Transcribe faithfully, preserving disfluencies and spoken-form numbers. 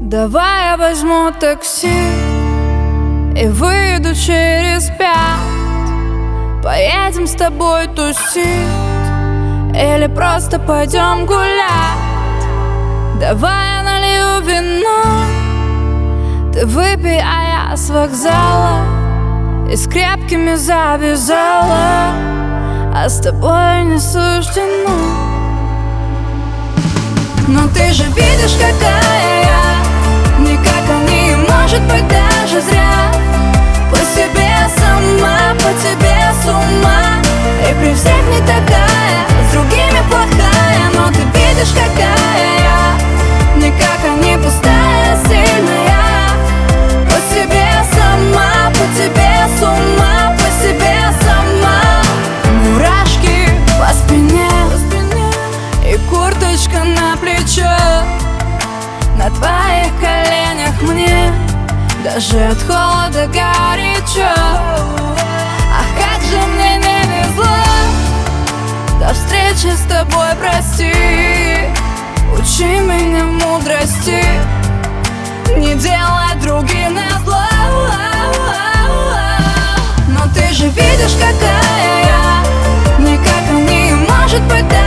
Давай я возьму такси и выйду через пять. Поедем с тобой тусить или просто пойдем гулять. Давай я налью вино, ты выпей, а я с вокзала и с крепкими завязала, а с тобой не суждено. Но ты же видишь, какая я, не как они, может быть, даже зря. По себе сама, по тебе с ума, и при всех не такая, с другими плохая. Но ты видишь, какая я, не как они, пустая, сильная. По себе сама, по тебе с ума, по себе сама. Мурашки по спине, и курточка на плечо. На твоих коленях мне даже от холода горячо. Ах, как же мне не везло. До встречи с тобой, прости. Учи меня мудрости, не делай другим назло. Но ты же видишь, какая я, не как они, может быть,